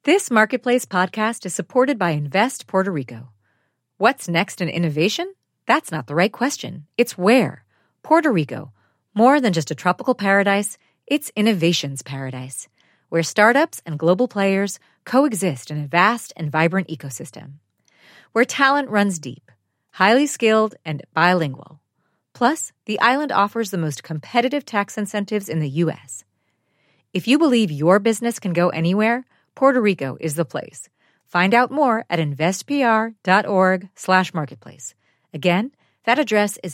This Marketplace podcast is supported by Invest Puerto Rico. What's next in innovation? That's not the right question. It's where. Puerto Rico. More than just a tropical paradise, it's innovation's paradise, where startups and global players coexist in a vast and vibrant ecosystem. Where talent runs deep, highly skilled, and bilingual. Plus, the island offers the most competitive tax incentives in the U.S. If you believe your business can go anywhere, Puerto Rico is the place. Find out more at investpr.org/marketplace. Again, that address is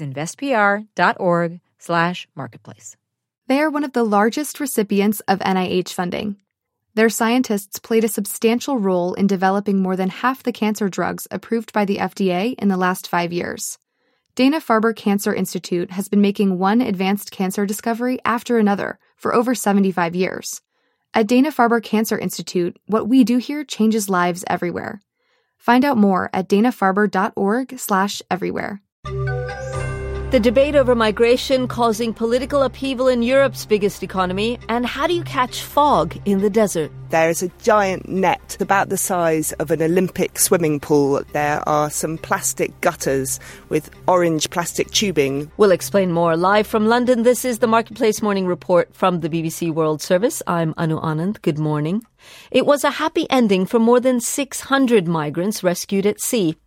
investpr.org/marketplace. They are one of the largest recipients of NIH funding. Their scientists played a substantial role in developing more than half the cancer drugs approved by the FDA in the last 5 years. Dana-Farber Cancer Institute has been making one advanced cancer discovery after another for over 75 years. At Dana-Farber Cancer Institute, what we do here changes lives everywhere. Find out more at danafarber.org/everywhere. The debate over migration causing political upheaval in Europe's biggest economy, and how do you catch fog in the desert? There is a giant net about the size of an Olympic swimming pool. There are some plastic gutters with orange plastic tubing. We'll explain more. Live from London, this is the Marketplace Morning Report from the BBC World Service. I'm Anu Anand. Good morning. It was a happy ending for more than 600 migrants rescued at sea.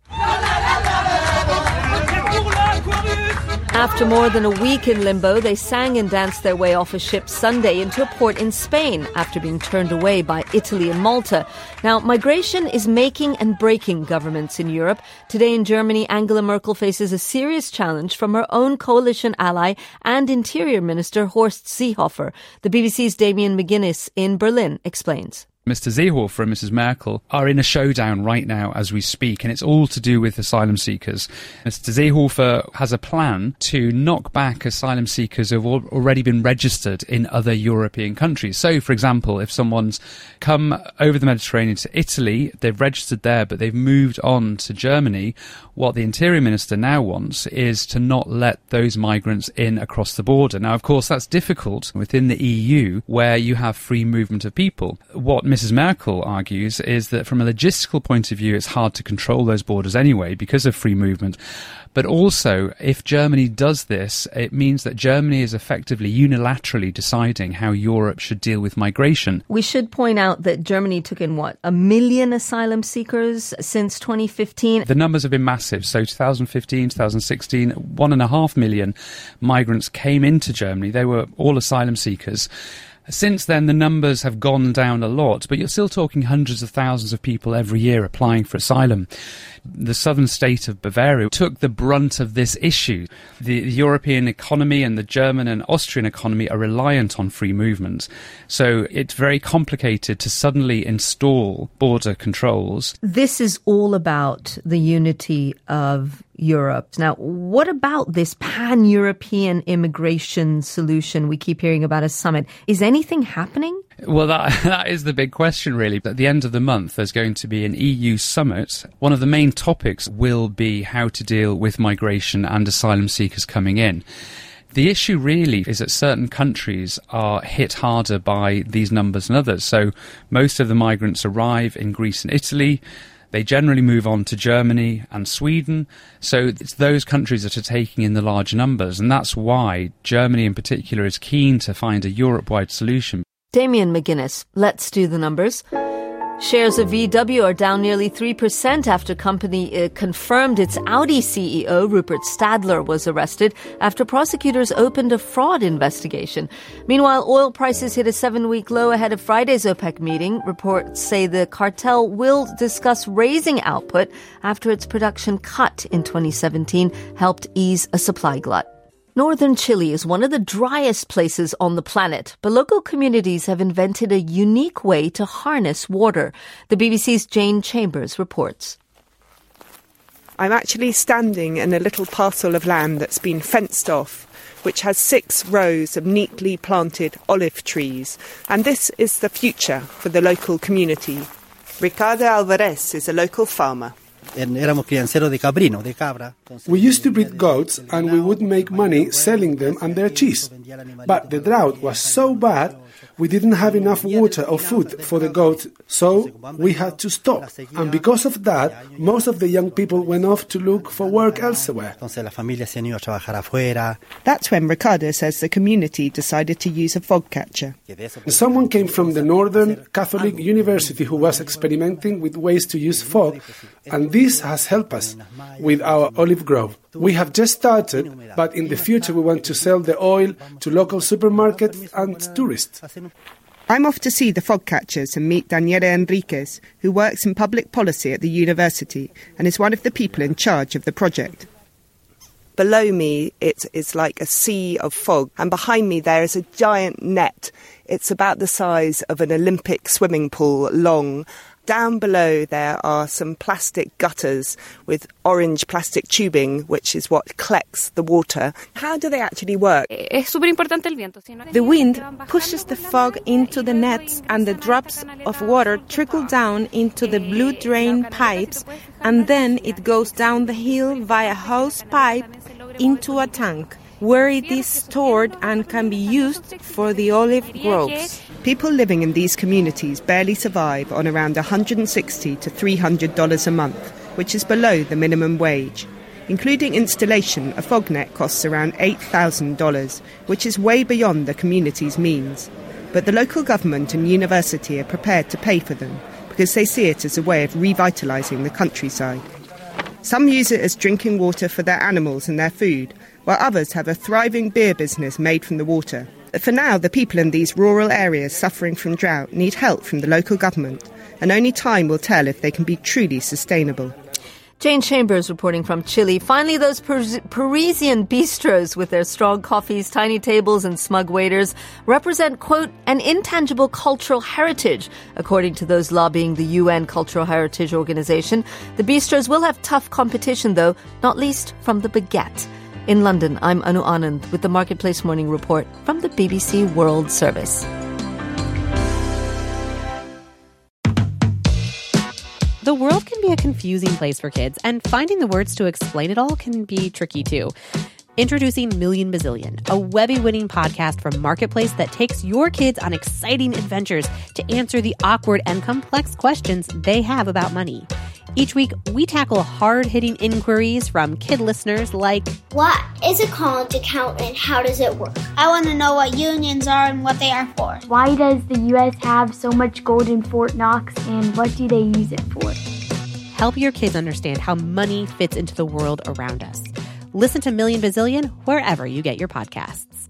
After more than a week in limbo, they sang and danced their way off a ship Sunday into a port in Spain after being turned away by Italy and Malta. Now, migration is making and breaking governments in Europe. Today in Germany, Angela Merkel faces a serious challenge from her own coalition ally and Interior Minister Horst Seehofer. The BBC's Damien McGuinness in Berlin explains. Mr. Seehofer and Mrs. Merkel are in a showdown right now as we speak, and it's all to do with asylum seekers. Mr. Seehofer has a plan to knock back asylum seekers who have already been registered in other European countries. So, for example, if someone's come over the Mediterranean to Italy, they've registered there, but they've moved on to Germany, what the Interior Minister now wants is to not let those migrants in across the border. Now, of course, that's difficult within the EU, where you have free movement of people. What Mrs. Merkel argues is that from a logistical point of view, it's hard to control those borders anyway because of free movement. But also, if Germany does this, it means that Germany is effectively unilaterally deciding how Europe should deal with migration. We should point out that Germany took in, 1 million asylum seekers since 2015? The numbers have been massive. So 2015, 2016, 1.5 million migrants came into Germany. They were all asylum seekers. Since then, the numbers have gone down a lot, but you're still talking hundreds of thousands of people every year applying for asylum. The southern state of Bavaria took the brunt of this issue. The European economy and the German and Austrian economy are reliant on free movement. So it's very complicated to suddenly install border controls. This is all about the unity of Europe. Now, what about this pan-European immigration solution we keep hearing about as summit? Is anything happening? Well, that is the big question, really. At the end of the month, there's going to be an EU summit. One of the main topics will be how to deal with migration and asylum seekers coming in. The issue really is that certain countries are hit harder by these numbers than others. So most of the migrants arrive in Greece and Italy. They generally move on to Germany and Sweden. So it's those countries that are taking in the large numbers. And that's why Germany in particular is keen to find a Europe-wide solution. Damien McGuinness, let's do the numbers. Shares of VW are down nearly 3% after company confirmed its Audi CEO, Rupert Stadler, was arrested after prosecutors opened a fraud investigation. Meanwhile, oil prices hit a 7-week low ahead of Friday's OPEC meeting. Reports say the cartel will discuss raising output after its production cut in 2017 helped ease a supply glut. Northern Chile is one of the driest places on the planet, but local communities have invented a unique way to harness water. The BBC's Jane Chambers reports. I'm actually standing in a little parcel of land that's been fenced off, which has 6 rows of neatly planted olive trees. And this is the future for the local community. Ricardo Alvarez is a local farmer. We used to breed goats and we would make money selling them and their cheese. But the drought was so bad, we didn't have enough water or food for the goats, so we had to stop. And because of that, most of the young people went off to look for work elsewhere. That's when Ricardo says the community decided to use a fog catcher. Someone came from the Northern Catholic University who was experimenting with ways to use fog, and this has helped us with our olive grove. We have just started, but in the future we want to sell the oil to local supermarkets and tourists. I'm off to see the fog catchers and meet Daniela Enriquez, who works in public policy at the university and is one of the people in charge of the project. Below me, it is like a sea of fog, and behind me there is a giant net. It's about the size of an Olympic swimming pool long. Down below there are some plastic gutters with orange plastic tubing, which is what collects the water. How do they actually work? The wind pushes the fog into the nets, and the drops of water trickle down into the blue drain pipes, and then it goes down the hill via hose pipe into a tank, where it is stored and can be used for the olive groves. People living in these communities barely survive on around $160 to $300 a month, which is below the minimum wage. Including installation, a fog net costs around $8,000, which is way beyond the community's means. But the local government and university are prepared to pay for them because they see it as a way of revitalising the countryside. Some use it as drinking water for their animals and their food, while others have a thriving beer business made from the water. But for now, the people in these rural areas suffering from drought need help from the local government, and only time will tell if they can be truly sustainable. Jane Chambers reporting from Chile. Finally, those Parisian bistros with their strong coffees, tiny tables, and smug waiters represent, quote, an intangible cultural heritage, according to those lobbying the UN Cultural Heritage Organization. The bistros will have tough competition, though, not least from the baguette. In London, I'm Anu Anand with the Marketplace Morning Report from the BBC World Service. The world can be a confusing place for kids, and finding the words to explain it all can be tricky too. Introducing Million Bazillion, a Webby-winning podcast from Marketplace that takes your kids on exciting adventures to answer the awkward and complex questions they have about money. Each week, we tackle hard-hitting inquiries from kid listeners like, what is a college account and how does it work? I want to know what unions are and what they are for. Why does the U.S. have so much gold in Fort Knox, and what do they use it for? Help your kids understand how money fits into the world around us. Listen to Million Bazillion wherever you get your podcasts.